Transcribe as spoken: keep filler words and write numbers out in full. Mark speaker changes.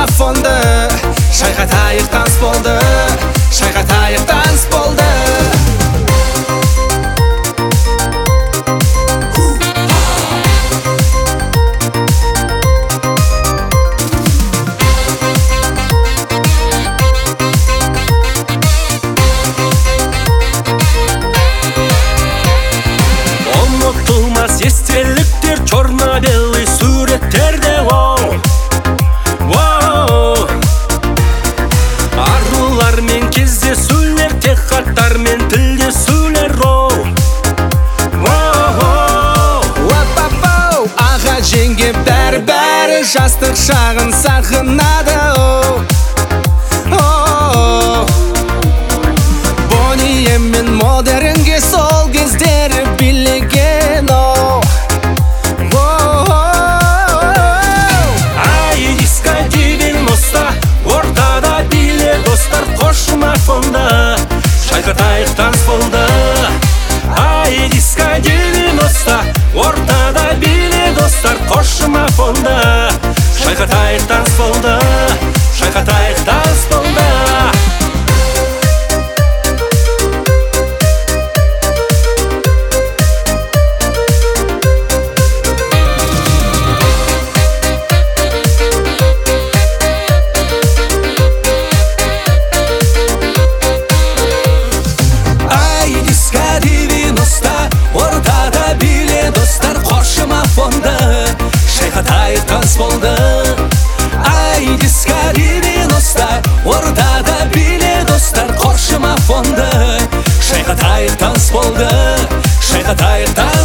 Speaker 1: fonda Шайқатайық таныс болды, шайқатайық таныс болды.
Speaker 2: Ұмытылмас естеліктер, черно-белый суреттерде оу. Арулармен кездесулер, тек хаттармен тілдесулер оу.
Speaker 1: Аға жеңге бәрі-бәрі жастық шағын сағынады оу. Бонnie мен модернге сол кездері билеген оу.
Speaker 2: Ай, диско девяносто, ортада биле достар, қошыма фонда шайқатайық таныс болды. Ай, диско девяносто, ортада биле достар, қошыма фонда шайқатайық таныс болды, шайқатайық таныс болды. Ортада биле достар, қошыма фонда шайқатайық таныс болды. Ай, диско девяносто, ортада биле достар, қошыма фонда шайқатайық таныс болды, шайқатайық таныс болды.